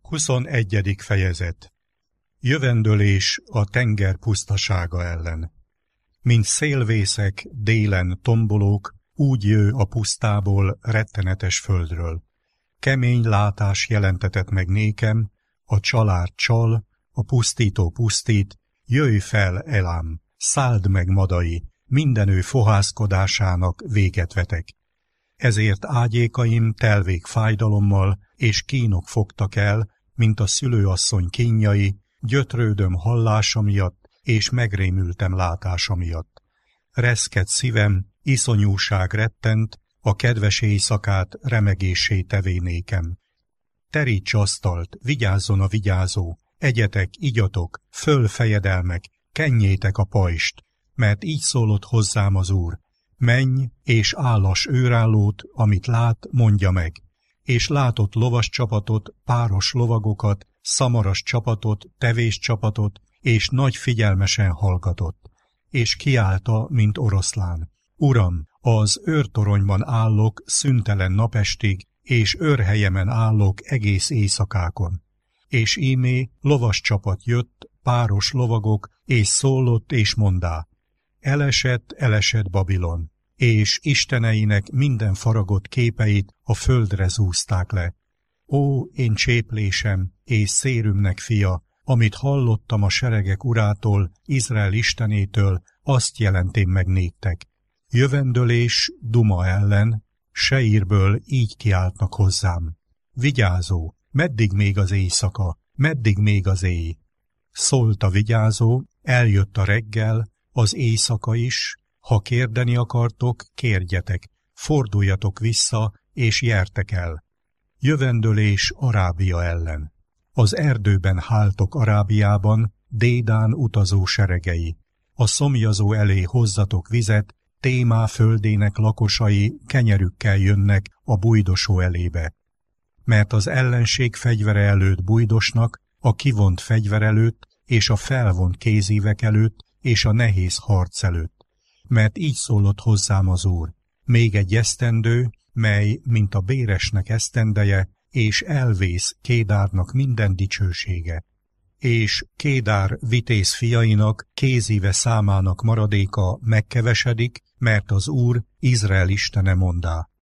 21. fejezet. Jövendölés a tenger pusztasága ellen. Mint szélvészek délen tombolók, úgy jő a pusztából, rettenetes földről. Kemény látás jelentetett meg nékem, a csalár csal, a pusztító pusztít, jöjj fel, Elám, szálld meg, madai, mindenő fohászkodásának véget vetek. Ezért ágyékaim telvék fájdalommal, és kínok fogtak el, mint a szülőasszony kínjai, gyötrődöm hallása miatt, és megrémültem látása miatt. Reszket szívem, iszonyúság rettent, a kedves éjszakát remegéssé tevé nékem. Teríts asztalt, vigyázzon a vigyázó, egyetek, igyatok, föl fejedelmek, kenjétek a pajst, mert így szólott hozzám az Úr. Menj, és állas őrállót, amit lát, mondja meg. És látott lovas csapatot, páros lovagokat, szamaras csapatot, tevés csapatot, és nagy figyelmesen hallgatott. És kiállta, mint oroszlán. Uram, az őrtoronyban állok szüntelen napestig, és őrhelyemen állok egész éjszakákon. És ímé lovas csapat jött, páros lovagok, és szólott, és mondá: elesett, elesett Babilon, és isteneinek minden faragott képeit a földre zúzták le. Ó, én cséplésem és szérümnek fia, amit hallottam a seregek urától, Izrael istenétől, azt jelentem meg néktek. Jövendölés Duma ellen, Seirből így kiáltnak hozzám. Vigyázó, meddig még az éjszaka, meddig még az éj? Szólt a vigyázó, eljött a reggel, az éjszaka is, ha kérdeni akartok, kérjetek, forduljatok vissza, és jertek el. Jövendölés Arábia ellen. Az erdőben háltok Arábiában, Dédán utazó seregei. A szomjazó elé hozzatok vizet, Témá földének lakosai kenyerükkel jönnek a bujdosó elébe. Mert az ellenség fegyvere előtt bujdosnak, a kivont fegyver előtt, és a felvont kézívek előtt, és a nehéz harc előtt. Mert így szólott hozzám az Úr: még egy esztendő, mely, mint a béresnek esztendeje, és elvész Kédárnak minden dicsősége. És Kédár vitéz fiainak, kézíve számának maradéka megkevesedik, mert az Úr, Izrael istene mondá: